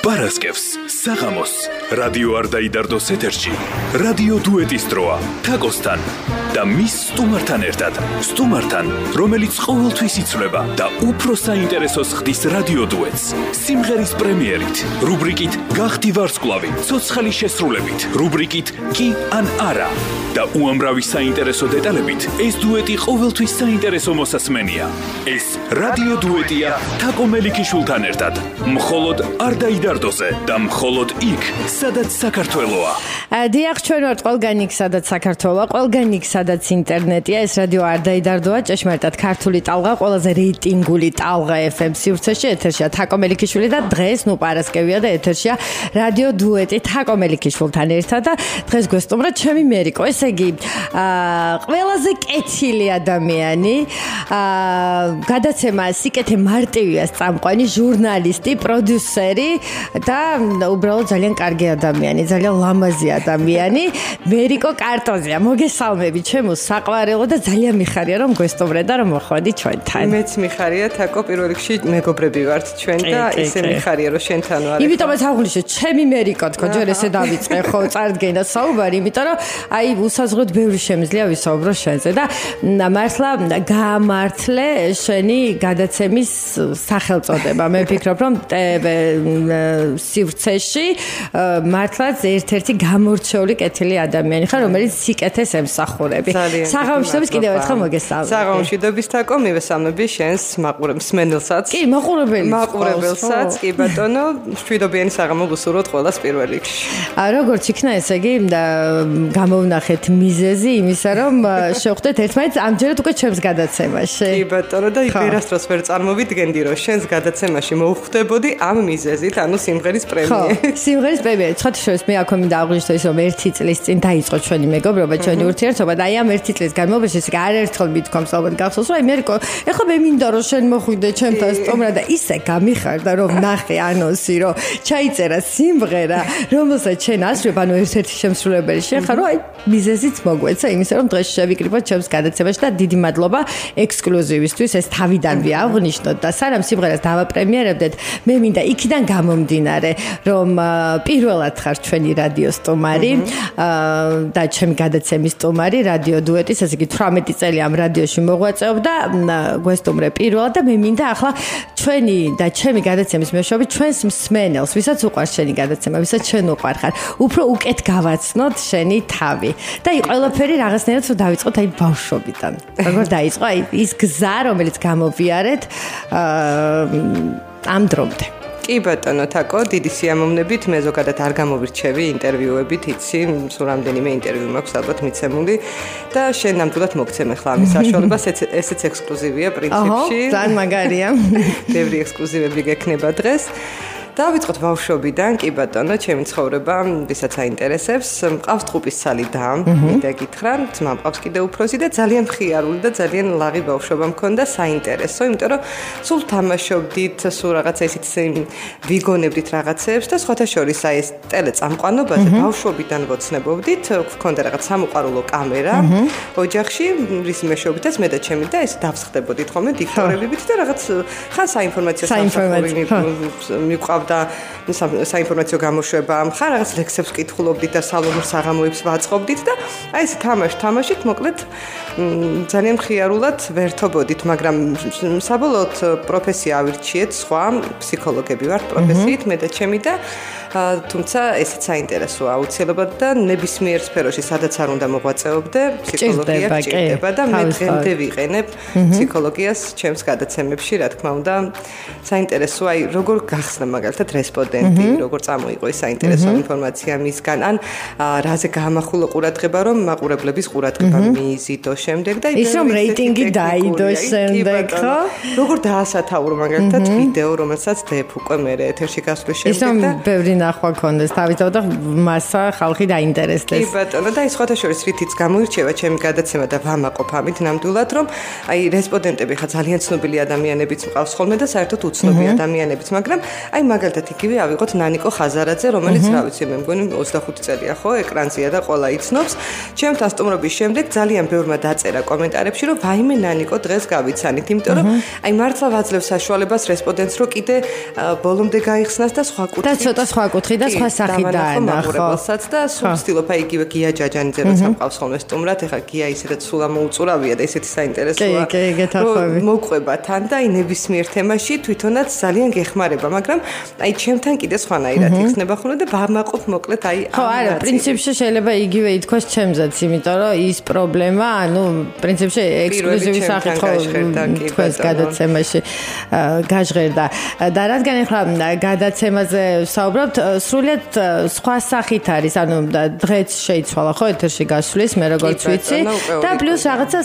პარასკევს საღამოს რადიო არ დაიდარდოს ეთერში რადიო დუეტის დროა თაკოსთან და მის სტუმართან ერთად სტუმართან რომელიც ყოველთვის იცვლება და უფრო საინტერესოს ხდის რადიო დუეტს სიმღერის პრემიერით რუბრიკით გახდი ვარსკვლავი ცოცხალი შესრულებით რუბრიკით კი ან არა და უამრავი საინტერესო დეტალებით ეს დუეტი ყოველთვის საინტერესო მოსასმენია ეს რადიო დუეტია თაკო მელიქიშვილთან ერთად მხოლოდ არ დაიდარდოზე და მხოლოდ იქ სადაც საქართველოა დიახ ჩვენ ვართ ყველგან იქ სადაც საქართველოა ყველგან იქ სადაც ინტერნეტია ეს რადიო არ დაიდარდოა ჭეშმარიტად ქართული ტალღა ყველაზე რეიტინგული ტალღა FM სივრცეში ეთერშია თაკო მელიქიშვილი და დღეს პარასკევია და ეთერშია რადიო დუეტი თაკო მელიქიშვილთან ერთად და დღეს გვესტუმრა ჩემი მერიკო ესე იგი ყველაზე კეთილი ადამიანი გადაცემა სიკეთე მარტივია წამყვანი ჟურნალისტი პროდიუსერი და უბრალოდ ძალიან კარგი ადამიანი ძალიან ლამაზი ადამიანი მერიკო კარტოზია მოგესალმები ჩემო საყვარელო და ძალიან მიხარია რომ გვესტუმრე და რომ მოხვედი ჩვენთან მეც მიხარია თაკო პირველ რიგში მეგობრები ვართ ჩვენ და ისე მიხარია რომ შენთან ვარ იმიტომაც აღვნიშნე ჩემი მერიკო თქო ჯერ ესე დავიწყე ხო წარდგენა საუბარი იმიტომ რომ აი უსაზღვროდ ბევრი შემიძლია ვისაუბრო შენზე და მართლა გამართლე შენი გადაცემის სახელწოდება მე ვფიქრობ რომ სივრცეში მართლაც ერთ-ერთი გამორჩეული კეთილი ადამიანი ხარ რომელიც სიკეთეს ემსახურები საღამოშიდობის კიდევ ერთხელ მოგესალმები საღამოშიდობის თაკო მივესალმები შენს მსმენელსაც კი მაყურებელსაც კი ბატონო მშვიდობიანი საღამო გუსურვოთ ყველას პირველ რიგში როგორც იქნა ესე იგი გამოვნახეთ მიზეზი იმისა რომ შევხვდეთ ერთმანეთს ამჯერად უკვე ჩემს გადაცემაში კი ბატონო და ვერასდროს ვერ წარმოვიდგენდი რომ შენს გადაცემაში მოვხვდებოდი ამ მიზეზით ანუ სიმღერის პრემიერით სიმღერის პრემიერით ხათშორის მე აქ მინდა აღვნიშნო ის რომ 1 წლის წინ დაიწყო ჩვენი მეგობრობა ჩვენი ურთიერთობა და აი ამ 1 წლის განმავლობაში ეს არაერთხელ მithkoms ალბათ გახსოვს რომ აი მერიკო ეხლა მე მინდა რომ შენ მოხვიდე ჩემთან სტუმრად და ისე გამიხარდა რომ ნახე ანონსი რომ ჩაიწერა სიმღერა რომელსაც შენ ასრულებ ანუ ერთ-ერთი შემსრულებელი შენ ხარ რომ აი მიზეზიც მოგვეცა იმისა რომ დღეს შევიკრიბოთ ჩემს გადაცემაში და დიდი მადლობა ექსკლუზივისთვის ეს თავიდან ვიაღვნიშნოთ და სანამ სიმღერას დავაპრემიერებდეთ მე მინდა იქიდან გამომდინარე რომ პირველად ხარ ჩვენი რადიო სტუმარი და ჩემი გადაცემის სტუმარი რადიო დუეტის ესე იგი 18 წელი ამ რადიოში მოღვაწეობ და გვესტუმრე პირველად და მე მინდა ახლა ჩვენი და ჩემი გადაცემის მეშვეობით ჩვენს მსმენელს ვისაც უყვარს შენი გადაცემა ვისაც შენ უყვარ ხარ უფრო უკეთ გავაცნოთ შენი თავი და აი ყველაფერი რაღაცნაირად რომ დავიწყოთ აი ბავშვობიდან როგორ დაიწყო აი ის გზა რომელიც გამოვიარეთ ამ დრომდე კი ბატონო თაკო დიდი სიამოვნებით მე ზოგადად არ გამოვირჩევი ინტერვიუებით იცი სულ რამდენიმე ინტერვიუ მაქვს ალბათ მიცემული და შენ ნამდვილად მოგცემ ახლა ამის საშუალებას ესეც ექსკლუზივია პრინციპში ძალიან მაგარია ბევრი ექსკლუზივები გექნება დღეს დავიწყოთ ბავშვობიდან კი ბატონო ჩემი ცხოვრება ვისაც აინტერესებს მყავს ტყუპის ცალი და მინდა გითხრა ძმა მყავს კიდე უფროსი და ძალიან მხიარული და ძალიან ლაღი ბავშვობა მქონდა საინტერესო იმიტომ რომ სულ თამაშობდით სულ რაღაცა ისიც ვიგონებდით რაღაცებს და სხვათა შორის აი ეს ტელეწამყვანობაზე ბავშვობიდან ვოცნებობდით გქონდა რაღაც სამოყვარულო კამერა ოჯახში რის მეშვეობითაც მე და ჩემი და ეს დავსხდებოდით ხოლმე დიქტორებებით და რაღაც ხან საინფორმაციო მიყავ და საინფორმაციო გამოშვება ხარ რაღაც ლექსებს ვკითხულობდით და სალონურ საღამოებს ვაწყობდით და აი ეს თამაშით მოკლედ ძალიან მხიარულად ვერთობოდით მაგრამ საბოლოოდ პროფესია ავირჩიეთ სხვა ფსიქოლოგები ვართ პროფესიით მე და ჩემი და თუმცა ესეც საინტერესოა აუცილებლად და ნებისმიერ სფეროში სადაც არ უნდა მოღვაწეობდე ფსიქოლოგია გჭირდება და მე დღემდე ვიყენებ ფსიქოლოგიას ჩემს გადაცემებში რა თქმა უნდა საინტერესოა აი როგორ გახსნა მაგალითად რესპონდენტი როგორ წამოიღო ეს საინტერესო ინფორმაცია მისგან ან რაზე გამახულო ყურადღება რომ მაყურებლების ყურადღება მიიზიდო შემდეგ და ის რომ რეიტინგი დაიდო შემდეგ ხო როგორ დაასათაურო მაგალითად ვიდეო რომელსაც დებ უკვე მე ეთერში გასვლის შემდეგ და ბევრი ნახვა ქონდეს თავისთავად და მასა ხალხი დაინტერესდეს კი ბატონო და ის სხვათა შორის რითიც გამოირჩევა ჩემი გადაცემა და ვამაყობ ამით ნამდვილად რომ აი რესპონდენტები ხა ძალიან ცნობილი ადამიანებიც მყავს ხოლმე და საერთოდ უცნობი ადამიანებიც მაგრამ აი მაგალითად იგივე ავიღოთ ნანიკო ხაზარაძე, რომელიც რა ვიცი, მე მგონი 25 წელია ხო, ეკრანზეა და ყველა იცნობს. ჩემთან სტუმრობის შემდეგ ძალიან ბევრმა დაწერა კომენტარებში, რომ ვაიმე ნანიკო დღეს გავიცანით, იმიტომ რომ აი მართლა ვაძლევს საშუალებას რესპონდენტს, რომ კიდე ბოლომდე გაიხსნას და სხვა კუთხით. და ცოტა სხვა კუთხით და სხვა სახით დაანახო. და სულ ვცდილობ აი იგივე გია ჯაჯანიძე როცა მყავს ხოლმე სტუმრად, ეხლა გია ისედაც სულ ამოუწურავია და ისეთი საინტერესოა. კი, გეთახმები. მოყვება თან და აი ნებისმიერ თემაში თვითონაც ძალიან გეხმარება, მაგრამ აი ჩემთან კიდე სხვანაირად იხსნება ხოლმე და ვამაყობ მოკლედ აი ამ. ხო, არა, პრინციპში შეიძლება იგივე ითქვას ჩემზეც, იმიტომ რომ ის პრობლემა, ანუ პრინციპში ექსკლუზივი სახით ხო თქვენს გადაცემაში გაჟღერდა. და რადგან ახლა გადაცემაზე ვსაუბრობთ, სრულიად სხვა სახით არის, ანუ დღეც შეიცვალა ხო ეთერში გასვლის, მე როგორც ვიცი და პლუს რაღაცა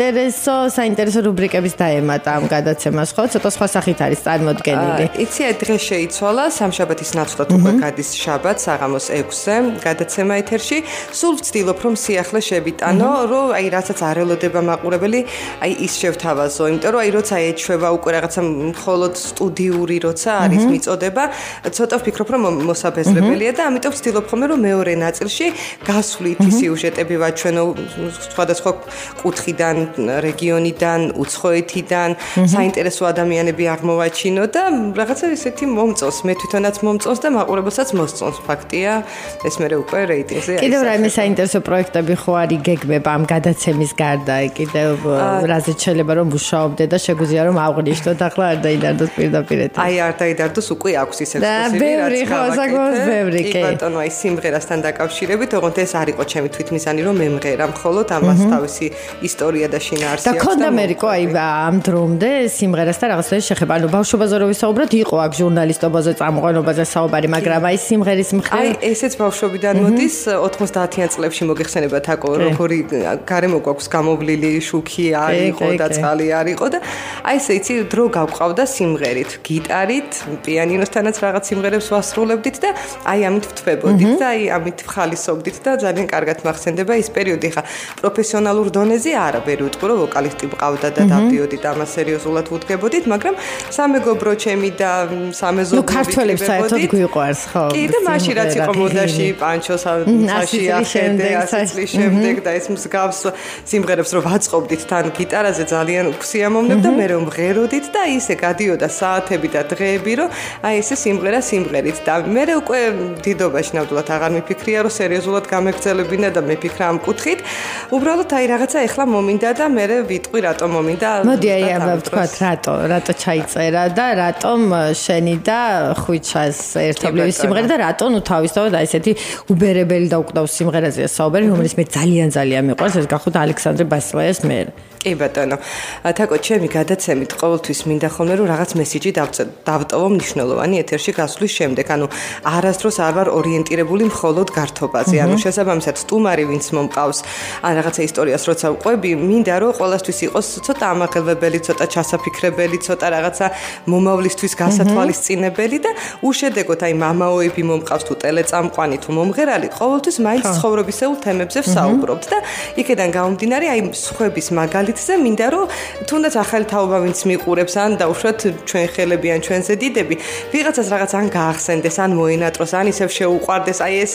საინტერესო რუბრიკების დაემატა ამ გადაცემას, ხო? ცოტა სხვა სახით არის წარმოდგენილი. იცი, დღეს შეიცვალა, სამშაბათის ნაცვლად უკვე გადის შაბათ საღამოს 6-ზე გადაცემა ეთერში. სულ ვცდილობ რომ სიახლე შევიტანო, რომ აი რასაც არ ელოდება მაყურებელი, აი ის შევთავაზო, იმიტომ რომ აი როცა ეჩვევა უკვე რაღაცა მხოლოდ სტუდიური როცა არის მიწოდება, ცოტა ვფიქრობ რომ მოსაბეზრებელია და ამიტომ ვცდილობ ხოლმე რომ მეორე ნაწილში გასვლითი სიუჟეტები ვაჩვენო სხვადასხვა კუთხიდან, რეგიონიდან, უცხოეთიდან, საინტერესო ადამიანები აღმოვაჩინო და რაღაცა ისეთი მომწონს, მე თვითონაც მომწონს და მაყურებელსაც მოსწონს, ფაქტია, ეს მე უკვე რეიტინგზე არის. კიდევ რაიმე საინტერესო პროექტები ხო არის გეგმება ამ გადაცემის გარდა, კიდევ რაზეც შეიძლება რომ მუშაობდე და შეგვიძლია რომ აღვნიშნოთ, ახლა არ დაიდარდოს პირდაპირ ეთერში. აი არ დაიდარდოს, უკვე აქვს ის ექსკლუზივი, რაც გავაკეთე. კი ბატონო, აი სიმღერასთან დაკავშირებით, თუმცა ეს არ იყო ჩემი თვითმისანი, რომ მემღერა მხოლოდ ამას თავისი ისტორია და შინაარსი აქვს. და ქონდა მერიკო აი ამ დრომდე სიმღერასთან რაღაცა შეხება. ანუ ბავშვობაზე რო ვისაუბროთ, იყო აქ ჟურნალისტობაზე, წამოყენობაზე საუბარი, მაგრამ აი სიმღერის მხრივ აი ესეც ბავშვობიდან მოდის, 90-იან წლებში მოგეხსენებათ აკო, როგორი გარემო გვაქვს გამოვლილი, შუქი არ იყო და წყალი არ იყო და აი ესე იცი დრო გავყავდა სიმღერით, გიტარით, პიანინოსთანაც რაღაც სიმღერებს ვასრულებდით და აი ამით ვთვებოდით და აი ამით ვხალისობდით და ძალიან კარგად მახსენდება ის პერიოდი. ხა პროფესიონალურ დონეზე არა, ვერ ვიტყვი რომ ვოკალისტი მყავდა და დავდიოდი და ამას სერიოზულად ვუდგებოდით, მაგრამ სამეგობრო ჩემი და სამეზობლო ნუ ქართველებს საერთოდ გვიყვარს ხო? კი და მაშინ რაც იყო მოდაში პანჩოს ასაში ახედე, 100 წლის შემდეგ და ეს მსგავს სიმღერებს რო ვაწყობდით თან გიტარაზე ძალიან უხსიამოვნებ და მე რომ მღეროდით და ისე გადიოდა საათები და დღეები რომ აი ესე სიმღერა სიმღერით და მე უკვე დიდობაში ნამდვილად აღარ მიფიქრია რომ სერიოზულად გამეგრძელებინა და მეფიქრა ამ კუთხით. უბრალოდ აი რაღაცა ეხლა მომინდა და მე ვიტყვი რატომ მომინდა. მოდი აი ვთქვათ რატო ჩაიწერა და რატომ შენი და ხვიჩას ერთობლივი სიმღერა და რატომ ნუ თავისთავად აი ესეთი უბერებელი და უკდავს სიმღერაზეა საუბარი, რომელიც მე ძალიან მიყვარს, ეს გახუთ ალექსანდრე ბასილაიას მე. კი ბატონო. თაკო ჩემი გადაცემით ყოველთვის მინდა ხოლმე რომ რაღაც მესიჯი დავტოვო მნიშვნელოვანი ეთერში გასვლის შემდეგ. ანუ არასდროს არ ვარ ორიენტირებული მხოლოდ გართობაზე. ანუ შესაბამისად სტუმარი ვინც მომყავს, ან რაღაცა ისტორიას როცა ვყვები, მინდა რომ ყოველთვის იყოს ცოტა ამაღელვებელი, ცოტა ჩასაფიქრებელი, ცოტა რაღაცა მომავლისთვის გასათვალისწინებელი და უშედეგოდ აი მამაოები მომყავს თუ ტელეწამყვანი თუ მომღერალი, ყოველთვის მაინც ცხოვრებისეულ თემებზე ვსაუბრობთ და იქედან გამომდინარე აი სხვების მაგალითზე მინდა რომ თუნდაც ახალი თაობა ვინც მიყურებს ან დაუშვათ ჩვენ ხელები ან ჩვენზე დიდები, ვიღაცას რაღაც ან გაახსენდეს, ან მოენატროს, ან ისევ შეუყვარდეს, აი ეს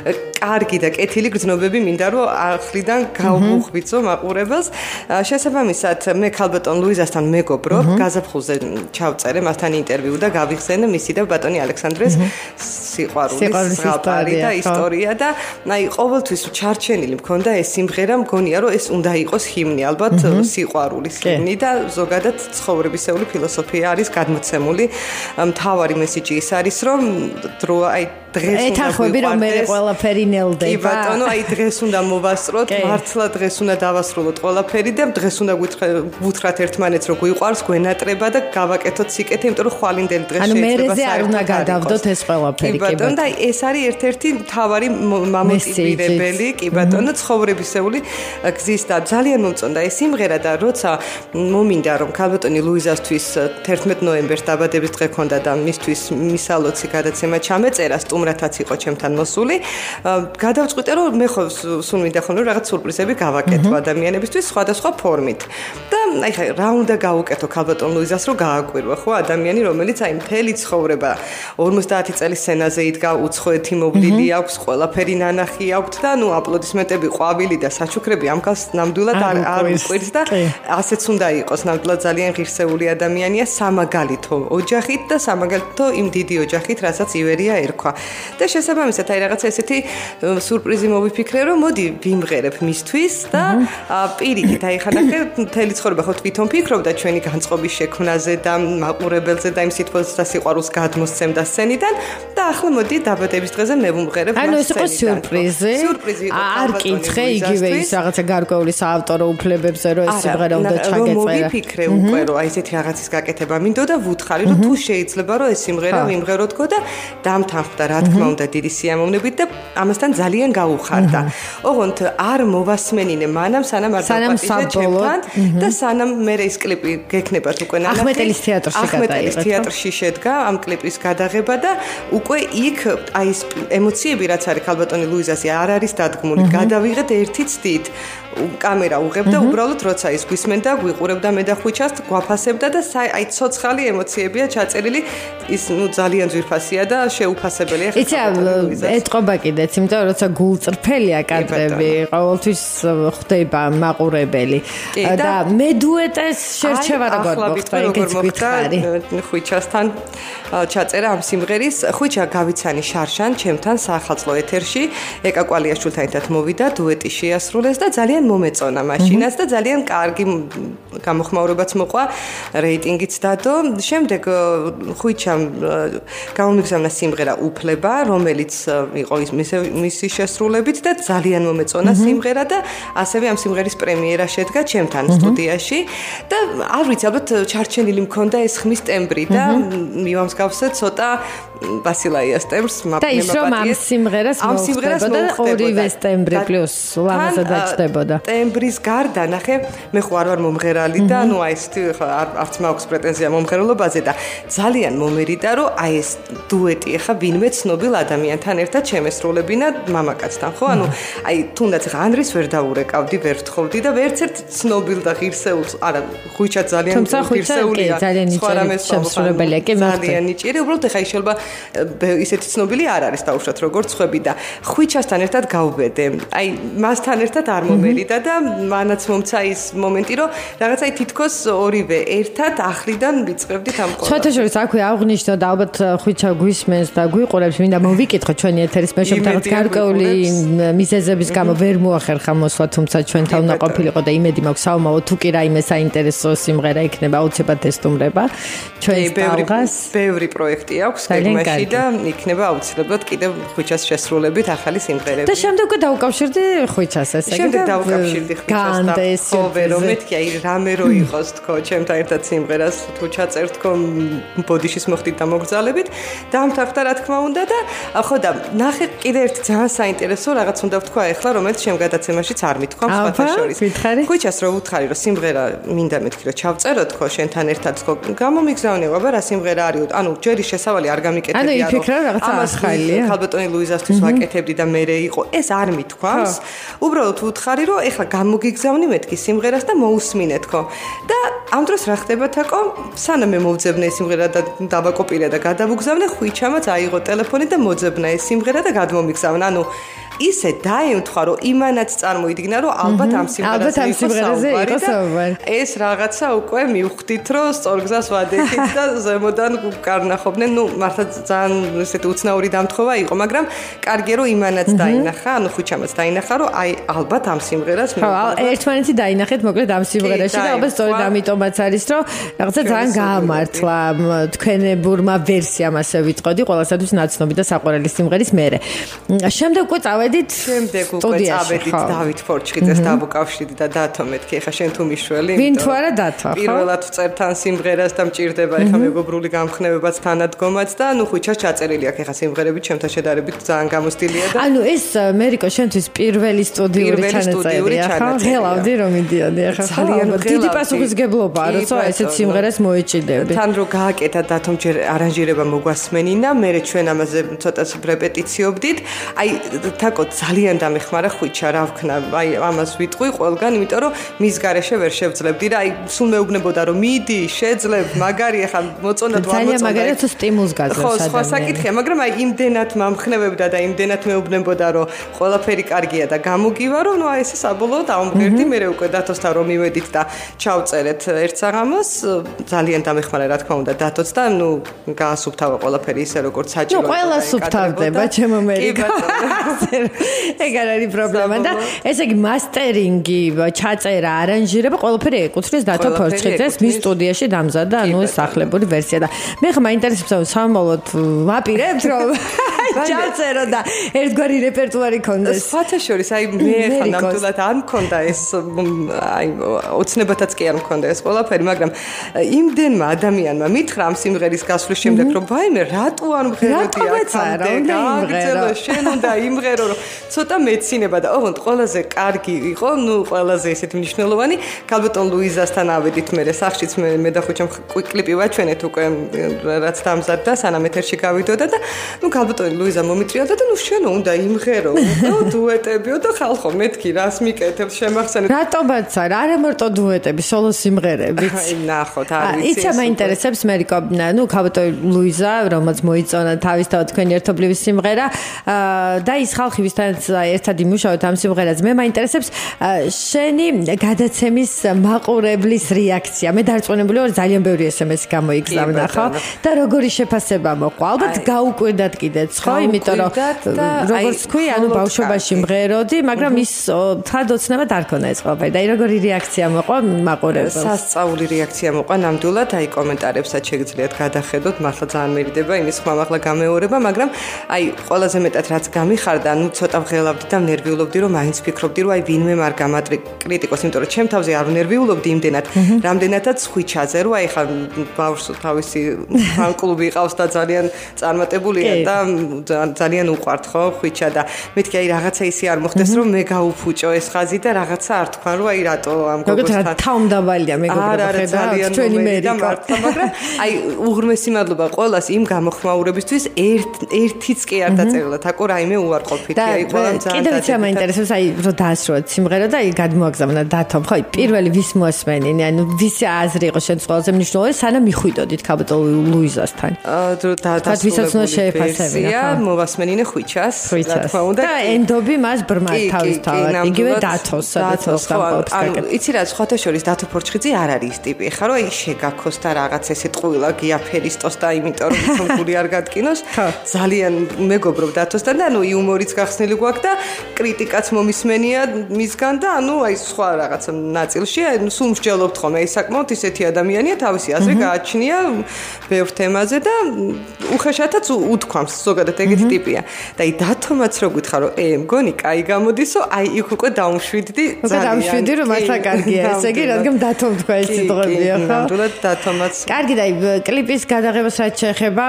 კარგი და კეთილი გრძნობები მინდა რომ ახლიდან გავუხვიცო მაყურებელს. შესაბამისად მე ქალბატონ ლუიზასთან მეგობრობ, გაზაფხულზე ჩავწერე მასთან ინტერვიუ და გავიხსენე მისი და ბატონი ალექსანდრეს სიყვარულის ზღაპარი და ისტორია და აი ყოველთვის ჩარჩენილი მქონდა ეს სიმღერა, მგონია რომ ეს უნდა იყოს ჰიმნი, ალბათ სიყვარულის ჰიმნი და ზოგადად ცხოვრებისეული ფილოსოფია არის გადმოცემული. მთავარი მესიჯი ის არის რომ დრო აი დღეს უნდა ეთანხმები რომ მე ყველაფერი ნელდება. კი ბატონო, აი დღეს უნდა მოვასწროთ, მართლა დღეს უნდა დავასრულოთ ყველაფერი და დღეს უნდა გუთხრათ ერთმანეთს რომ გვიყვარს, გვენატრება და გავაკეთოთ სიკეთე, იმიტომ რომ ხვალინდელი დღეს შეიძლება საერთოდ. ანუ მერეზე არ უნდა გადავდოთ ეს ყველაფერი, კი ბატონო, და ეს არის ერთ-ერთი მთავარი მამოტივირებელი, კი ბატონო, ცხოვრებისეული გზის და ძალიან მომწონდა ეს სიმღერა და როცა მომინდა რომ ქალბატონი ლუიზასთვის 11 ნოემბერს დაბადების დღე ქონდა და მისთვის მისალოცი გადაცემა ჩამეწერა, სტუმრათაც იყო ჩემთან მოსული. გადავწყვიტე რომ მე ხო სულ მინდა ხოლმე რაღაც სურპრიზები გავაკეთო ადამიანებისთვის სხვადასხვა ფორმით. და აი ხა რა უნდა გავუკეთო ქალბატონ ლუიზას რომ გააკვირვა ხო ადამიანი რომელიც აი მთელი ცხოვრება 50 წელის სცენაზე იდგა, უცხოეთი მოვლილი აქვს, ყველაფერი ნანახი აქვს და ნუ აპლოდისმენტები, ყვავილი და საჩუქრები ამ კაცს ნამდვილად არ მკვირს და ასეც უნდა იყოს. ნამდვილად ძალიან ღირსეული ადამიანია, სამაგალითო ოჯახით და სამაგალითო იმ დიდი ოჯახით, რასაც ივერია ერქვა. და შესაბამისად, აი რაღაცა ესეთი სურპრიზი მოვიფიქრე, რომ მოდი ვიმღერებ მისთვის და პირიქით, აი ხანახე მთელი ცხოვრება ხო თვითონ ფიქრობდა ჩვენი განწყობის შექმნაზე და მაყურებელზე და იმ სიტყვას და სიყვარულს გადმოსცემდა სცენიდან და ახლა მოდი დაბადების დღეზე მე ვუმღერებ მას. ანუ ეს იყო სიურპრიზი. არ კითხე იგივე ის რაღაცა გარკვეული საავტორო უფლებებზე რომ ეს სიმღერა უნდა ჩაგეწერა. რომ მოვიფიქრე უკვე რომ აი ესეთი რაღაცის გაკეთება მინდოდა ვუთხარი რომ თუ შეიძლება რომ ეს სიმღერა ვიმღეროთქო და დამთანხმდა რა თქმა უნდა დიდი სიამოვნებით და ამასთან ძალიან გაუხარდა. ოღონდ არ მოვასმენინე მანამ სანამ არ დაპატიჟე ჩემთან და სანამ მე ის კლიპი გექნებათ უკვე ნახე. ახმეტელის თეატრში გადაიღო. ახმეტელის თეატრში შედგა ამ კლიპის გადაღება და უკვე იქ აი ეს ემოციები რაც არის ქალბატონი ლუიზასი არ არის დადგმული. გადავიღეთ ერთი ცდით. კამერა უღებდა უბრალოდ როცა ის გვისმენდა, გვიყურებდა მე და ხვიჩას, გვაფასებდა და აი ცოცხალი ემოციებია ჩაწერილი. ის ნუ ძალიან ძვირფასია და შეუფასებელია. იცი ეთყობა კიდეც, იმიტომ რომ როცა გულწრფელია კადრები, ყოველთვის ხდება მაყურებელი. და მე დუეტეს შერჩევა როგორ მოხდა, ეგეც გითხარი. ხვიჩასთან ჩაწერა ამ სიმღერის. ხვიჩა გავიცანი შარშან ჩემთან საახალწლო ეთერში, ეკა კვალიაშვილთან ერთად მოვიდა, დუეტი შეასრულეს და ძალიან მომეწონა მაშინაც და ძალიან კარგი გამოხმაურებაც მოყვა, რეიტინგიც დადო. შემდეგ ხვიჩამ გამომიგზავნა სიმღერა უფლება, რომელიც იყო მისი შესრულებით და ძალიან მომეწონა სიმღერა და ასევე ამ სიმღერის პრემიერა შედგა ჩემთან სტუდიაში და არ ვიცი, ალბათ ჩარჩენილი მქონდა ეს ხმის ტემბრი და მივამსგავსე ცოტა ბასილაიას ტემბრს და ის რომ ამ სიმღერას მოხდებოდა და ორივე ტემბრი პლუს ლამაზად დაჭდებოდა. ტემბრის გარდა ნახე მე ხო არ ვარ მომღერალი და ნუ აი ეს არც მაქვს პრეტენზია მომღერლობაზე და ძალიან მომერიდა რომ აი ეს დუეტი ახლა ვინმე ცნობილ ადამიანთან ერთად შემესრულებინა მამაკაცთან ხო ანუ აი თუნდაც ახლა ანრის ვერ დაურეკავდი ვერ ვთხოვდი და ვერცერთ ცნობილ და ღირსეულს არა ხვიჩა ძალიან ღირსეულია ძალიან იჭერე შემსრულებელია კი ძალიან იჭერე უბრალოდ ახლა შეიძლება ისეთი ცნობილი არ არის დაუშვათ როგორც ხვები და ხვიჩასთან ერთად გავბედე აი მასთან ერთად არ მომერიდა და მანაც მომცა ის მომენტი რომ რაღაცა თითქოს ორივე ერთად ახლიდან ვიწყებდით ამ ყოველს. შეთაშორის აქვე აღნიშნო და ალბათ ხვიჩა გვისმენს და გვიყურებს, მინდა მოვიკითხო ჩვენი ეთერის მეშვიდე გარკვეული მიზეზების გამო ვერ მოახერხა მოსვლა, თუმცა ჩვენთან უნდა ყოფილიყო და იმედი მაქვს საომავო თუ კი რაიმე საინტერესო სიმღერა იქნება, აუცილებლად ესტუმრება ჩვენს ტალღას. ბევრი პროექტი აქვს გეგმაში და იქნება აუცილებლად კიდევ ხვიჩას შესრულებით ახალი სიმღერები. და შემდეგ დაუკავშირდი ხვიჩას ესე. შემდეგ დაუკავშირდი ხვიჩას და ხოვე რომ მეთქი აი რამე რო იყოს თქო ჩემთან ერთად სიმღერას თუ ჩაწერთ თქო ბოდიშის მოხდით და მოგზალებით დამთახდა რა თქმა უნდა და ხო და ნახე კიდე ერთი ძალიან საინტერესო რაღაც უნდა ვთქვა ახლა რომელიც შემგადაცემაშიც არ მithქვა სხვათა შორის. ხვიჩას რო უთხარი რომ სიმღერა მინდა მეთქი რომ ჩავწერო თქო შენთან ერთად თქო გამომიგზავნე აბა რა სიმღერა არის ანუ ჯერი შესავალი არ გამიკეთებია რომ ანუ იფიქრე რაღაცა ახალია ქალბატონი ლუიზასთვის ვაკეთებდი და მე იყო ეს არ მithქვამს უბრალოდ უთხარი რომ ეხლა გამოგიგზავნი მეთქი სიმღერას და მოусმინე თქო და ამ დროს რა ხდება თაკო სანამ მე მოვძებნე სიმღერა და დავაკოპირე და გადავუგზავნე ხვიჩამაც აიღო ტელეფონი და მოძებნა ეს სიმღერა და გადმომიგზავნა ანუ ისე დაემთხვა რომ იმანაც წარმოიდგინა რომ ალბათ ამ სიმღერაზე იყო საუბარი ეს რაღაცა უკვე მივხვდით რომ სწორგზას ვადექით და ზემოდან კარნახობდნენ ნუ მართლა ძალიან ესეთი უცნაური დამთხოვა იყო მაგრამ კარგია რომ იმანაც დაინახა ანუ ხვიჩამაც დაინახა რომ აი ალბათ ამ სიმღერას ხო ერთმანეთი დაინახეთ მოკლედ ამ სიმღერაში და ალბათ სწორედ ამიტომაც არის რომ რაღაცა ძალიან გაამართლა თქვენებურმა ვერსიამ ასე ვიტყოდი ყველასათვის ნაცნობი და საყვარელი სიმღერის მერე შემდეგ უკვე შემდეგ უკვე წავედით დავით ფორჩხიძეს დავუკავშირდი და დათო მეთქი ეხა შენ თუ მიშველი ვინ თუ არა დათო ხო პირველად ვწერთან სიმღერას და მჭირდება ეხა მეგობრული გამხნევებაც თანადგომაც და ნუ ხვიჩას ჩაწერილი აქვს ეხა სიმღერები ჩემთან შედარებით ძალიან გამოსტილია და ანუ ეს მერიკო შენთვის პირველი სტუდიური ჩანაწერია ხო ღელავდი რომ მიდიოდი ეხა ძალიან დიდი პასუხისგებლობაა რომ ესეთ სიმღერას მოეჭიდებდი თან რო გააკეთა დათომ ჯერ არანჟირება მოგვასმენინა მე ჩვენ ამაზე ცოტა რეპეტიციობდით აი თაკო საკო ძალიან დამეხმარა ხვიჩა რა ვქნა აი ამას ვიტყვი ყველგან იმიტომ რომ მის garaშე ვერ შევძლებდი რა აი სულ მეუბნებოდა რომ მიდი შეძლებ მაგარი ახლა მოწონად ძალიან მაგარი თუ სტიმულს გაძლევს ხო საკითხია მაგრამ აი იმდენად მომხნევებდა და იმდენად მეუბნებოდა რომ ყველაფერი კარგია და გამოგივარო ნუ აი ესე საბოლოოდ აუმღერდი მე უკვე დათოსთან რომ მივედით და ჩავწერეთ ერთ საღამოს ძალიან დამეხმარა რა თქმა უნდა დათოს და ნუ გაასუფთავა ყველაფერი ისე როგორც საჭირო ნუ ყველა სუფთავდება ჩემო მერიკა ეგ არ არის პრობლემა და ესე იგი მასტერინგი ჩაწერა არანჟირება ყველაფერი ეკუთვნის დათო ფორჩხიძეს მის სტუდიაში დამზადდა ანუ ეს სახლებული ვერსია და მე ხმა ინტერესებს სამმალოდ ვაპირებთ რომ ჩაწერო და ერთგვარი რეპერტუარი ქონდეს სხვათა შორის აი მე ხა ნამდვილად არ მქონდა ეს აი ოცნებათაც კი არ მქონდა ეს ყველაფერი მაგრამ იმდენმა ადამიანმა მითხრა ამ სიმღერის გასვლის შემდეგ რომ ვაიმე რატო არ მღეროდი აქამდე გააგრძელო შენ უნდა იმღერო რომ ცოტა მეცინება და ოღონდ ყველაზე კარგი იყო ნუ ყველაზე ესეთ მნიშვნელოვანი ქალბატონ ლუიზასთან ავედით მე სახშიც მე და ხუჩამ კლიპი ვაჩვენეთ უკვე რაც დამზადდა სანამ ეთერში გავიდოდა და ნუ ქალბატონ ლუიზა მომიწვიოდა და ნუ შენ უნდა იმღერო დუეტებიო და ხალხო მეთქი რას მიკეთებ შემახსენეთ რატომაც არა მარტო დუეტები სოლო სიმღერებიც აი ნახოთ არ ვიცი იცი მაინტერესებს მერიკო ნუ ქალბატონ ლუიზა რომელიც მოიწონა თავისთავად თქვენი ერთობლივი სიმღერა და ის ხალხი ვისთანაც ერთად იმუშავეთ ამ სიმღერაზე მე მაინტერესებს შენი გადაცემის მაყურებლის რეაქცია მე დარწმუნებული ვარ ძალიან ბევრი SMS გამოიგზავნა ხო და როგორი შეფასება მოყვა ალბათ გაუკვირდათ კიდეც ხო იმიტომ რომ როგორც თქვი ანუ ბავშვობაში მღეროდი მაგრამ ის თადოცნებად არ ქონა ეს ყველაფერი და როგორი რეაქცია მოყვა მაყურებელს სასწაული რეაქცია მოყვა ნამდვილად აი კომენტარებსაც შეგიძლიათ გადახედოთ მართლა ძალიან მერიდება იმის ხმა ახლა გამეორება მაგრამ აი ყველაზე მეტად რაც გამიხარდა ნუ ცოტა ვღელავდი და ნერვიულობდი რომ მაინც ფიქრობდი რომ აი ვინმე არ გამატრიკრიტიკოს იმიტომ რომ ჩემ თავზე არ ნერვიულობდი იმდენად რამდენადაც ხვიჩაზე რომ აი ხა ბავშვს თავისი ფან კლუბი ყავს და ძალიან წარმატებულია და ძალიან უყვართ ხო ხვიჩა და მეთქი აი რაღაცა ისე არ მოხდეს რომ მე გაუფუჭო ეს ხაზი და რაღაცა არ თქვა რომ აი რატო ამ გოგოსთან თავმდაბალია მეგობრებო ხედავთ ჩვენი მერიკა მაგრამ აი უღრმესი მადლობა ყველას იმ გამოხმაურებისთვის ერთიც კი არ დაწერილათ აკო რაიმე უარყოფითი აი ყველამ ძალიან კიდევ იცი მაინტერესებს აი რომ დაასრულოთ სიმღერა და აი გადმოაგზავნა დათომ ხო პირველი ვის მოსმენინი ანუ ვის აზრი იყო შენ ყველაზე მნიშვნელოვანი სანამ მიხვიდოდით ქალბატონ ლუიზასთან დასრულებული ვერსია მოვასმენინე ხვიჩას რა თქმა უნდა და ენდობი მას ბრმად თავისთავად იგივე დათოს სადაც მოსწავლობს ანუ იცი რა სხვათა შორის დათო ფორჩხიძე არ არის ის ტიპი ხა რომ აი შეგაქოს და რაღაც ესე ტყუილა გიაფერისტოს და იმიტომ რომ თუმბული არ გატკინოს ძალიან მეგობრობ დათოსთან და ანუ იუმორიც გახსნილი გვაქვს და კრიტიკაც მომისმენია მისგან და ანუ აი სხვა რაღაც ნაწილში ანუ სულ მსჯელობთ ხოლმე ეს საკმაოდ ისეთი ადამიანია თავისი აზრი გააჩნია ბევრ თემაზე და უხეშათაც უთქვამს ზოგადად ეგეთი ტიპია და აი დათომაც რო გითხრა რომ მგონი კაი გამოდისო აი იქ უკვე დავმშვიდდი ძალიან რომ მართლა კარგია ესე იგი რადგან დათომ თქვა ეს სიტყვებია ხო ნამდვილად დათომაც კარგი და კლიპის გადაღებას რაც შეეხება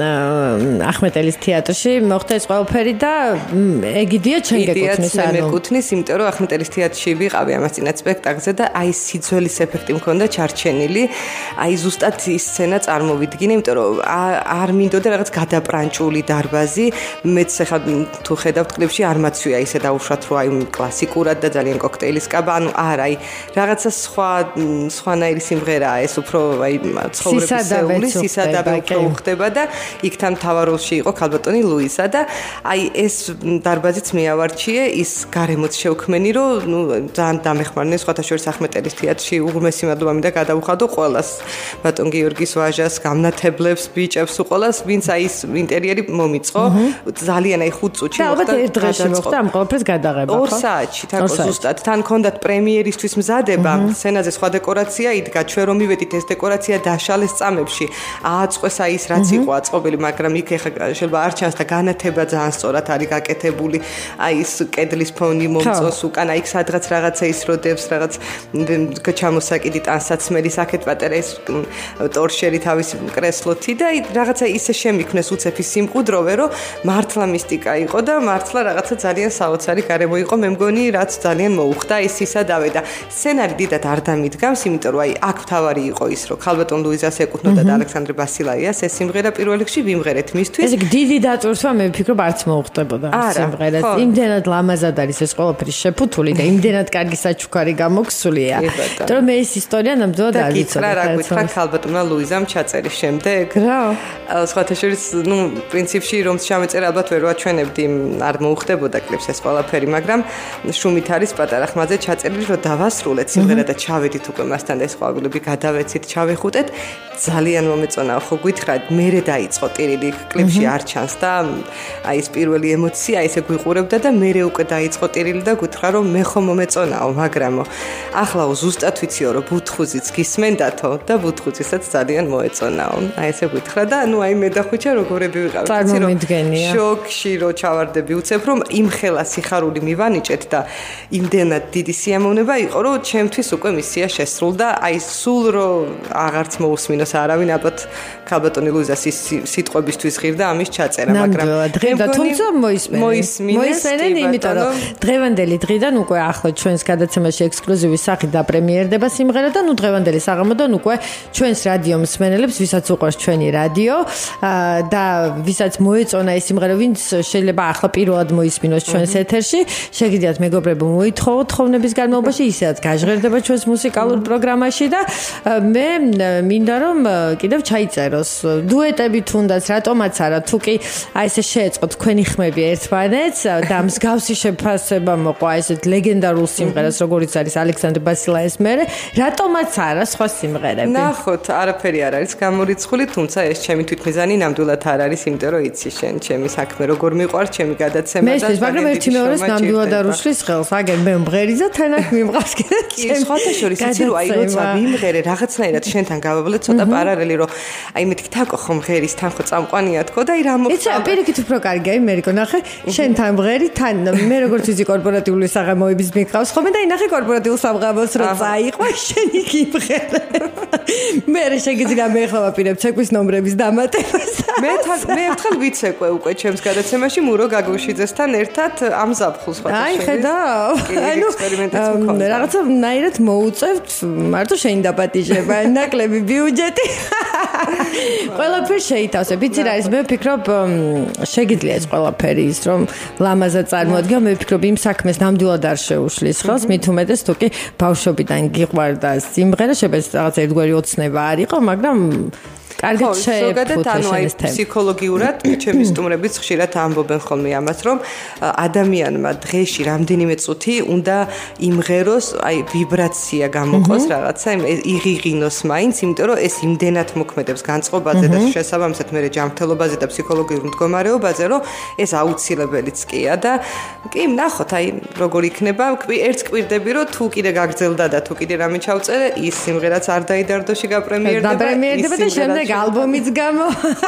ახმეტელის თეატრში მოხდა ეს ყველაფერი და ეგიდია ჩვენ გეკუთვნის ანუ მეკუთვნის იმიტომ რომ ახმეტელის თეატრში ვიყავი ამას წინა სპექტაკლზე და აი სიძველის ეფექტი მქონდა ჩარჩენილი აი ზუსტად ის სცენა წარმოვიდგინე იმიტომ რომ არ მინდოდა რაღაც გადაპრანჭული დარბაზი მეც ახლა თუ ხედავთ კლიპში არ მაცვია ისე დაუშვათ რომ აი კლასიკურად და ძალიან კოქტეილის კაბა ანუ არა აი რაღაცა სხვანაირი სიმღერაა ეს უფრო აი ცხოვრების სისადავე უფრო ხდება და იქთან მთავარ როლში იყო ქალბატონი ლუიზა და აი ეს დარბაზიც მეავარჩიე ის გარემოც შევქმენი რომ ნუ ძალიან დამეხმარნენ სხვათა შორის ახმეტელის თეატრში უღრმესი მადლობა მინდა გადაუხადო ყველას ბატონ გიორგის ვაჟას გამნათებლებს ბიჭებს უყოლას ვინც აი ის ინტერიერი მომიწყო ძალიან აი 5 წუთში მოხდა და ერთ დღეში მოხდა ამ ყველაფერს გადაღება ხო 2 საათში თაკო ზუსტად თან ქონდათ პრემიერისთვის მზადება სცენაზე სხვა დეკორაცია იდგა ჩვენ რომ მივედით ეს დეკორაცია დაშალეს წამებში ააწყვეს აი ის რაც იყო აწყობილი მაგრამ იქ ეხა შეიძლება არ ჩანს და განათება ძალიან სწორად არის გაკეთებული აი ის კედლის ფონი მომწოს უკან აი სადღაც რაღაცა ის როდევს რაღაც ჩამოსაკიდი ტანსაცმელი საკეთ პატარა ის ტორშერი თავის კრესლოთი და რაღაცა ისე შემიქნეს უცეფი სიმყუდრო ვამუშავე, რომ მართლა მისტიკა იყო და მართლა რაღაცა ძალიან საოცარი გარემო იყო. მე მგონი, რაც ძალიან მოუხდა ის ისა დავედა. სცენარი დიდად არ დამიდგამს, იმიტომ რომ აქ თავარი იყო ის, რომ ქალბატონ ლუიზას ეკუთვნოდა და ალექსანდრე ბასილაიას ეს სიმღერა პირველ რიგში ვიმღერეთ მისთვის. ეს დიდი დაწურსვა მე ვფიქრობ არც მოუხდებოდა სიმღერას. იმდენად ლამაზად არის ეს ყველაფერი შეფუთული და იმდენად კარგი საჩუქარი გამოგსულია. იმიტომ რომ მე ეს ისტორია ნამდვილად არ ვიცოდი. რა გითხრა ქალბატონმა ლუიზამ ჩაწერის შემდეგ? რა? სხვათა შორის, პრინციპში რომ ჩამეწერა ალბათ ვერ ვაჩვენებდი, არ მოუხდებოდა კლიპს ეს ყველაფერი, მაგრამ შუმით არის პატარა ხმაზე ჩაწერილი, რომ დავასრულეთ სიმღერა და ჩავედით უკვე მასთან ეს ყვავილები გადავეცით, ჩავეხუტეთ. ძალიან მომეწონაო, ხო გითხრათ, მერე დაიწყო ტირილი კლიპში არ ჩანს და აი ეს პირველი ემოცია ესე გვიყურებდა და მერე უკვე დაიწყო ტირილი და გითხრა რომ მე ხომ მომეწონაო, მაგრამ ახლა ზუსტად ვიციო რომ ბუთხუზიც გისმენდათო და ბუთხუზისაც ძალიან მოეწონაო. აი ესე გითხრა და ნუ აი მე და ხუჩა როგორები ვიყავ, ვიცი რომ შოკში რო ჩავარდები უცებ რომ იმ ხელა სიხარული მივანიჭეთ და იმდენად დიდი სიამოვნება იყო რომ ჩემთვის უკვე მისია შესრულდა. აი სულ რომ აღარც მოусმინოს არავინ ალბათ ქალბატონი ლუიზას ის სიტყვებისთვის ღირდა ამის ჩაწერა, მაგრამ და თუმცა მოისმენენ, იმიტომ რომ დღევანდელი დღიდან უკვე ახლა ჩვენს გადაცემაში ექსკლუზივი სახით დაპრემიერდება სიმღერა და ნუ დღევანდელი საღამოდან უკვე ჩვენს რადიო მსმენელებს, ვისაც უყვარს ჩვენი რადიო და ვისაც მოეწონა ეს სიმღერა, ვინც შეიძლება ახლა პირველად მოისმინოს ჩვენს ეთერში, შეგიძლიათ მეგობრებო მოითხოვოთ ხოვნების განმავლობაში, ისედაც გაჟღერდება ჩვენს მუსიკალურ პროგრამაში და მე მინდა რომ კიდევ ჩაიწეროს დუეტები თუნდაც, რატომაც არა, თუ კი აი ესე შეეწყო თქვენი ხმები ერთმანეთს და მსგავსი შეფასება მოყვა ესეთ ლეგენდარულ სიმღერას, როგორიც არის ალექსანდრე ბასილაიას მერე, რატომაც არა სხვა სიმღერები. ნახოთ, არაფერი არ არის გამორიცხული, თუმცა ეს ჩემი თვითმიზანი ნამდვილად არ არის, იმიტომ რომ იცი შენ, ჩემი საქმე როგორ მიყვარს, ჩემი გადაცემა და მაგრამ ერთი მეორეს ნამდვილად არ უშლის ხელს, აგერ მე მღერის და თან აქ მიმყავს კიდე. კი, სხვათა შორის იცი რომ აი როცა ვიმღერე რაღაცნაირად შენთან გავავლე ცოტა პარალელი რომ აი მეთქი თაკო ხომ ღერის თან ხო წამყვანია თქო და აი რა მოხდა. იცი, პირიქით უფრო კარგია იმერიკო ნახე, შენ თან მღერი, თან მე როგორც ვიცი კორპორატიული საღამოების მიყავს ხოლმე და ინახე კორპორატიულ საღამოს რო წაიყვა, შენ იქ იმღერე. მე შეგიძლია მე ახლა ვაპირებ ცეკვის ნომრების დამატებას. მე ერთხელ ვიცეკვე უკვე ჩემს გადაცემაში მურო გაგუშიძესთან ერთად ამ ზაფხულს ხოთა შენ. აი ხედავ. ანუ ექსპერიმენტებს მქონდა. რაღაცა ნაირად მოუწევთ, მარტო შენ დაპატიჟება, ნაკლები ბიუჯეტი. ყველაფერი შეითავსებ. იცი რა არის, მე ვფიქრობ შეგიძლია ეს ყველაფერი ის რომ ლამაზად წარმოადგა, მე ვფიქრობ იმ საქმეს ნამდვილად არ შეუშლის ხელს, მით უმეტეს თუ კი ბავშვობიდან გიყვარდა სიმღერა, შეიძლება რაღაც ერთგვარი ოცნება არ იყო, მაგრამ კარგად შეფუთე შენს თემს. ფსიქოლოგიურად ჩემი სტუმრებიც ხშირად ამბობენ ხოლმე ამას, რომ ადამიანმა დღეში რამდენიმე წუთი უნდა იმღეროს, აი ვიბრაცია გამოყოს რაღაცა, იღიღინოს მაინც, იმიტომ რომ ეს იმდენად მოქმედებს განწყობაზე და შესაბამისად მე ჯანმრთელობაზე და ფსიქოლოგიურ მდგომარეობაზე, რომ ეს აუცილებელიც კია და კი ნახოთ, აი როგორ იქნება, ერთს კვირდები, რომ თუ კიდე გაგრძელდა და თუ კიდე რამე ჩავწერე, ის სიმღერაც არ დაიდარდოში გაპრემიერდება და შემდეგ ალბომიც გამო.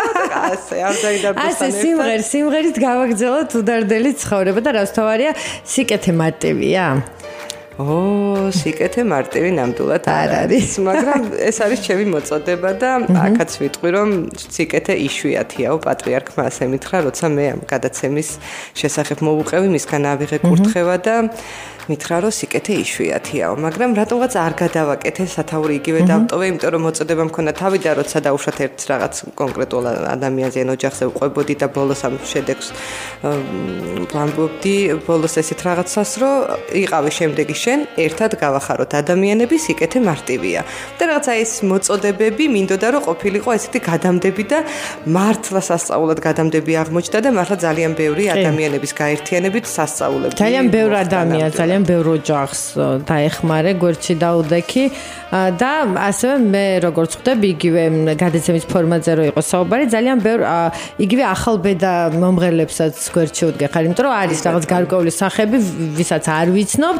ასე სიმღერით გავაგრძელოთ უდარდელი ცხოვრება და რაც თავარია, სიკეთე მარტივია. სიკეთე მარტივი ნამდვილად არ არის, მაგრამ ეს არის ჩემი მოწოდება და აქაც ვიტყვი რომ სიკეთე იშვიათიაო, პატრიარქმა ასე მითხრა, როცა მე ამ გადაცემის შესახებ მოვუყევი, მისგან ავიღე კურთხევა და მითხრა რომ სიკეთე იშვიათიაო, მაგრამ რატომღაც არ გადავაკეთე, სათაური იგივე დავტოვე, იმიტომ რომ მოწოდება მქონდა თავიდან, როცა დავუშვათ ერთ რაღაც კონკრეტულ ადამიანზე ან ოჯახზე ვყვებოდი და ბოლოს ამ შედეგს ვამბობდი, ბოლოს ესეთ რაღაცას, რომ იყავი შემდეგი შენ ერთად გავახაროთ ადამიანები, სიკეთე მარტივია. და რაღაცა ეს მოწოდებები მინდოდა რომ ყოფილიყო ესეთი გადამდები და მართლა სასწაულად გადამდები აღმოჩნდა და მართლა ძალიან ბევრი ადამიანების გაერთიანებით სასწაულები. ძალიან ბევრი ადამიანს, ძალიან ბევრ ოჯახს დაეხმარე გვერდში დაუდექი და ასევე მე როგორც ხვდები იგივე გადაცემის ფორმატზე რო იყო საუბარი, ძალიან ბევრ იგივე ახალბედა მომღერლებსაც გვერდში უდგე ხარ, იმიტომ რომ არის რაღაც გარკვეული სახები, ვისაც არ ვიცნობთ,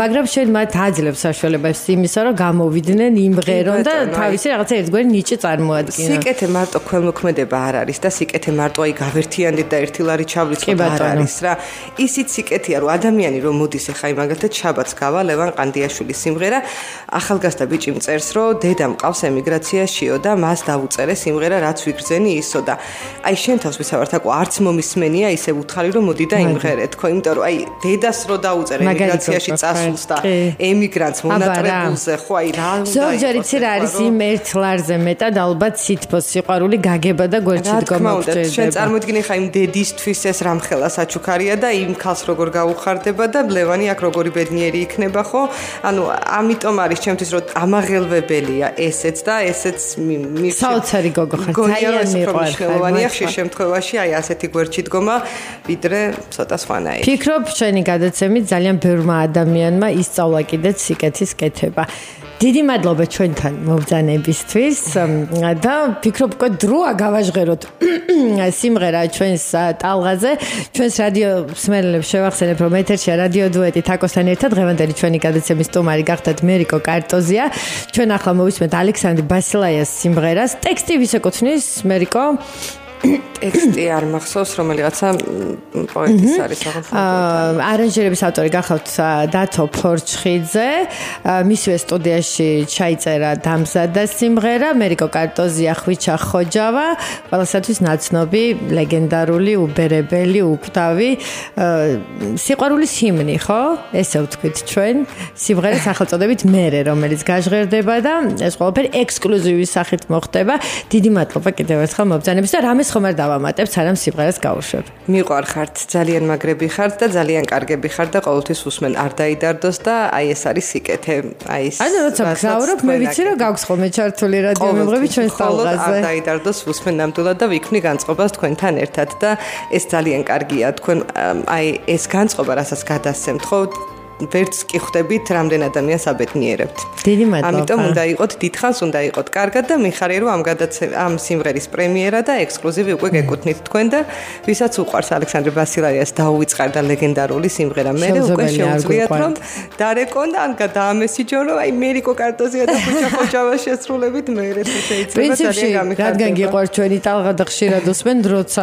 მაგრამ შენ მათ აძლევს საშუალებას იმისა, რომ გამოვიდნენ, იმღერონ და თავისი რაღაცა ერთგვარი ნიჭი წარმოადგინონ. სიკეთე მარტო ქველმოქმედება არ არის და სიკეთე მარტო აი გავერთიანდეთ და ერთილარი ჩავლიცოთ არ არის რა. ისიც სიკეთეა, რომ ადამიანი რომ მოდის ახლა აი მაგალითად შაბათს გავა ლევან ყანდიაშვილის სიმღერა, ახალგაზრდა ბიჭი მწერს, რომ დედა მყავს ემიგრაციაშიო და მას დაუწერე სიმღერა რაც ვიგრძენი ისო და აი შენ თავს ვისავართ აკო არც მომისმენია ისე უთხარი რომ მოდი და იმღერე თქო, იმიტომ რომ აი დედას რო დაუწერე ემიგრაციაში წასულს და ემიგრანტს მონატრებულზე ხო აი რა უნდა ზოგჯერ იცი რა არის იმ ერთ ლარზე მეტად ალბათ სითბოს სიყვარული გაგება და გვერდში დგომა გჭირდება. შენ წარმოიდგინე ხა იმ დედისთვის ეს რამხელა საჩუქარია და იმ ქალს როგორ გაუხარდება და ლევანი აქ როგორი ბედნიერი იქნება ხო? ანუ ამიტომ არის ჩემთვის რომ ამაღელვებელია ესეც და ესეც საოცარი გოგო ხარ. ძალიან მიყვარხარ. ხშირ შემთხვევაში აი ასეთი გვერდში დგომა ვიდრე ცოტა სხვანაირი. ფიქრობ შენი გადაცემით ძალიან ბევრმა ადამიანმა ისწავლა კიდეც სიკეთის კეთება. დიდი მადლობა ჩვენთან მობრძანებისთვის და ფიქრობ უკვე დროა გავაჟღეროთ სიმღერა ჩვენს ტალღაზე. ჩვენს რადიო მსმენელებს შევახსენებ, რომ ეთერშია რადიო დუეტი თაკოსთან ერთად. დღევანდელი ჩვენი გადაცემის სტუმარი გახდათ მერიკო კარტოზია. ჩვენ ახლა მოვისმენთ ალექსანდრე ბასილაიას სიმღერას. ტექსტი ვის ეკუთვნის, მერიკო? ტექსტი არ მახსოვს, რომელიღაცა პოეტის არის აღნიშნული. არანჟირების ავტორი გახავთ დათო ფორჩხიძე. მისვე სტუდიაში ჩაიწერა დამზადა სიმღერა. მერიკო კარტოზია, ხვიჩა ხოჯავა. ყველასათვის ნაცნობი, ლეგენდარული, უბერებელი, უქტავი სიყვარულის ჰიმნი, ხო? ესე ვთქვით ჩვენ. სიმღერის სახელწოდებით მერე, რომელიც გაჟღერდება და ეს ყველაფერი ექსკლუზივის სახით მოხდება. დიდი მადლობა კიდევ ერთხელ მობრძანებისთვის და რამეს ხომ არ დავამატებ, სანამ სიმღერას გავუშვებ. მიყვარხართ, ძალიან მაგრები ხართ და ძალიან კარგები ხართ და ყოველთვის უსმენ არ დაიდარდოს და აი ეს არის სიკეთე. აი ეს. ანუ როცა გზავრობ, მე ვიცი რომ გაქვს ხოლმე ჩართული რადიო მემღრები ჩვენს ტალღაზე. არ დაიდარდოს უსმენ ნამდვილად და ვიქმნი განწყობას თქვენთან ერთად და ეს ძალიან კარგია. თქვენ აი ეს განწყობა, რასაც გადასცემთ, ხო? ვერც კი ხვდებით რამდენ ადამიანს აბედნიერებთ. დიდი მადლობა. ამიტომ უნდა იყოთ დიდხანს, უნდა იყოთ კარგად და მიხარია რომ ამ სიმღერის პრემიერა და ექსკლუზივი უკვე გეკუთვნით თქვენ და ვისაც უყვარს ალექსანდრე ბასილაიას დაუვიწყარ და ლეგენდარული სიმღერა. მე უკვე შეუძლიათ რომ დარეკონ და ან გადაამესიჯონ რომ აი მერიკო კარტოზია და ხვიჩა ხოჯავა შესრულებით მე შეიძლება ძალიან გამიხარდება. რადგან გიყვარს ჩვენი ტალღა და ხშირად უსმენ, როცა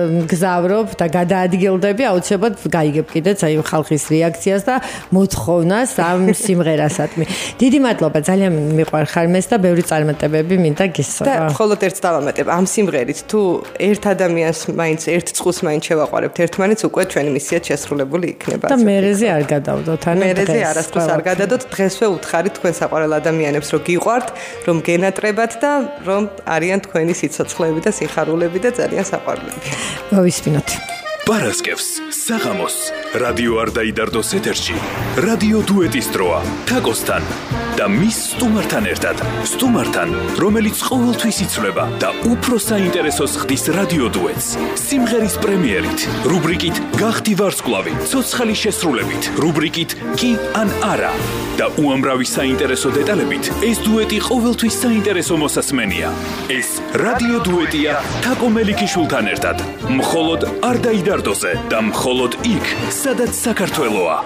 გზავრობ და გადაადგილდები, აუცილებლად გაიგებ კიდეც აი ხალხის რეაქციას და მოთხოვნას ამ სიმღერასადმი. დიდი მადლობა, ძალიან მიყვარხარ მეს და ბევრი წარმატებები მინდა გისურვო. და მხოლოდ ერთს დავამატებ, ამ სიმღერით თუ ერთ ადამიანს მაინც ერთ წყულს მაინც შევაყვარებთ ერთმანეთს, უკვე ჩვენი მისია შესრულებული იქნება. და მერეზე არ გადავდოთ, ანუ მერეზე არასდროს არ გადადოთ, დღესვე უთხარით თქვენ საყვარელ ადამიანებს, რომ გიყვართ, რომ გენატრებათ და რომ არიან თქვენი სიცოცხლეები და სიხარულები და ძალიან საყვარლები. მოვისმინოთ. პარასკევს საღამოს რადიო არ დაიდარდოს ეთერში რადიო დუეტის დროა თაკოსთან და მის სტუმართან ერთად სტუმართან რომელიც ყოველთვის იცვლება და უფრო საინტერესოს ხდის რადიო დუეტს სიმღერის პრემიერით რუბრიკით გახდი ვარსკვლავი ცოცხალი შესრულებით რუბრიკით კი ან არა და უამრავი საინტერესო დეტალებით ეს დუეტი ყოველთვის საინტერესო მოსასმენია ეს რადიო დუეტია თაკო მელიქიშვილთან ერთად მხოლოდ არ დაიდარდოზე და მხოლოდ იქ სადაც საქართველოა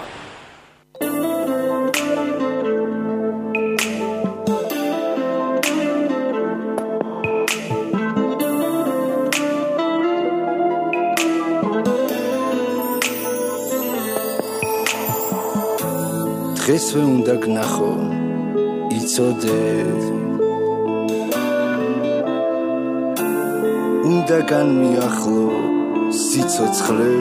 დღესვე უნდა გნახო იცოდე უნდა განმიახლო სიცოცხლე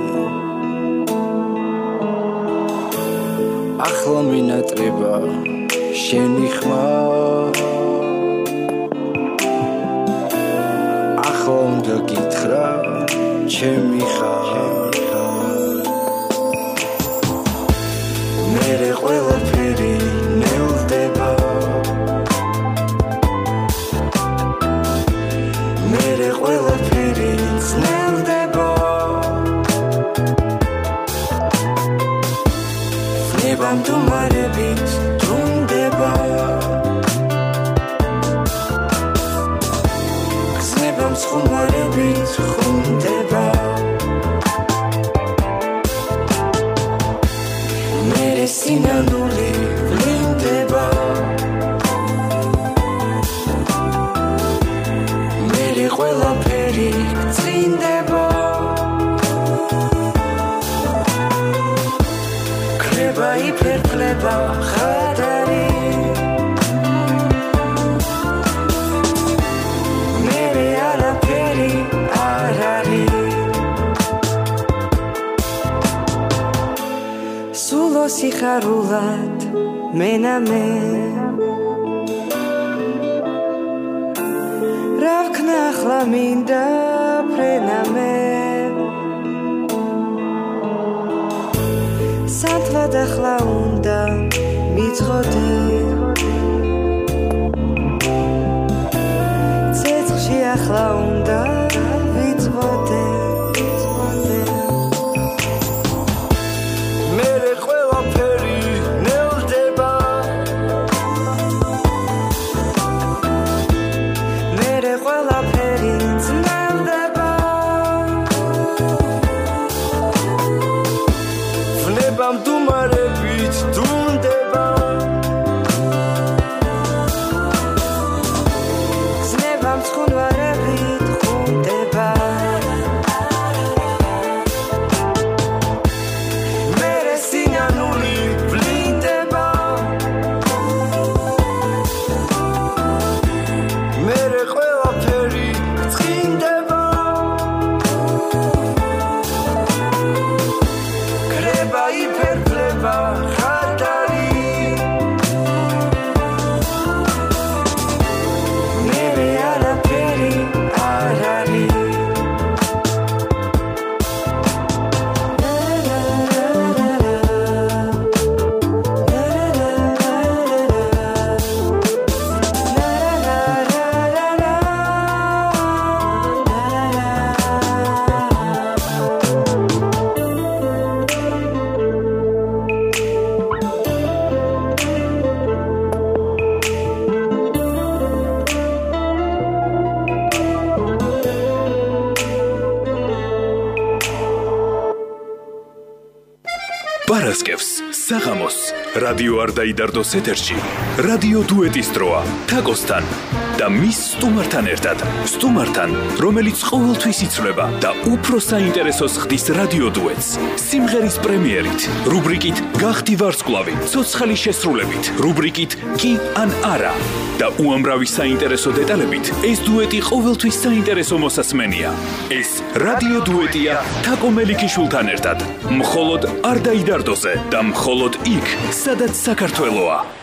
ახლა მინატრება შენი ხმა ახლა უნდა გითხრა ჩემი ხარ მერე ყველაფერი ნელდება მერე ყველაფერი ძნელდება ნებამ თუმარებით თუნდება გზნებამ ხუმარებით ხუნდება ძლდება ხატარი მერე არაფერი არ არის სულო სიხარულად მენამე რა ვქნა ახლა მინდა ფრენამე სათლად ახლა უნდა მიწყოდე ცეცხლში ახლა უნდა ვიწვოდე მერე ყველაფერი ნელდება მერე ყველაფერი ძნელდება ვნება მდუმარებით დუნდება ზნება მცხუნვარებით ხუნდება მერე სინანული ვლინდება მერე ყველაფერი წყინდება ქრება იფერფლება ხატარი მერე არაფერი არ არის პარასკევს საღამოს რადიო არ დაიდარდოს ეთერში რადიო დუეტის დროა თაკოსთან და მის სტუმართან ერთად სტუმართან რომელიც ყოველთვის იცვლება და უფრო საინტერესოს ხდის რადიო დუეტს სიმღერის პრემიერით რუბრიკით გახდი ვარსკვლავი ცოცხალი შესრულებით რუბრიკით კი ან არა და უამრავი საინტერესო დეტალებით ეს დუეტი ყოველთვის საინტერესო მოსასმენია ეს რადიო დუეტია თაკო მელიქიშვილთან ერთად მხოლოდ არ დაიდარდოზე და მხოლოდ იქ სადაც საქართველოა